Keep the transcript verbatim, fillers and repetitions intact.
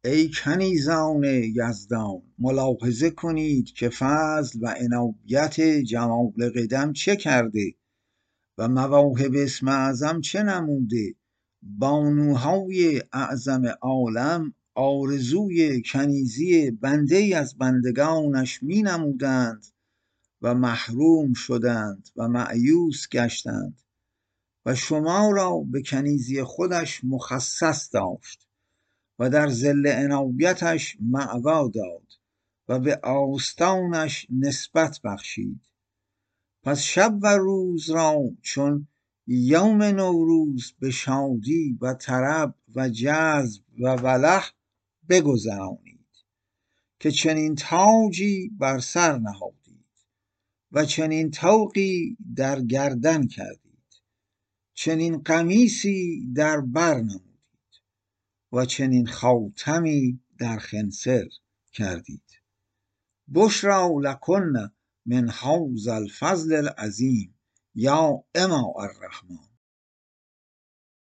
ای کنیزان یزدان، ملاحظه کنید که فضل و عنایت جمال قدم چه کرده و مواهب اسم اعظم چه نموده. بانوهای اعظم عالم آرزوی کنیزی بنده ای از بندگانش می نمودند و محروم شدند و مأیوس گشتند و شما را به کنیزی خودش مخصص داشت و در ظل عنایتش مأوا داد و به آستانش نسبت بخشید. پس شب و روز را چون یوم نوروز به شادی و طرب و جذب و ولح بگذرانید که چنین تاجی بر سر نهادید و چنین طوقی در گردن کردید، چنین قمیصی در بر نمودید و چنین خاتمی در خنصر کردید. بشری لکن من هذا الفضل العظیم یا اماء الرحمن.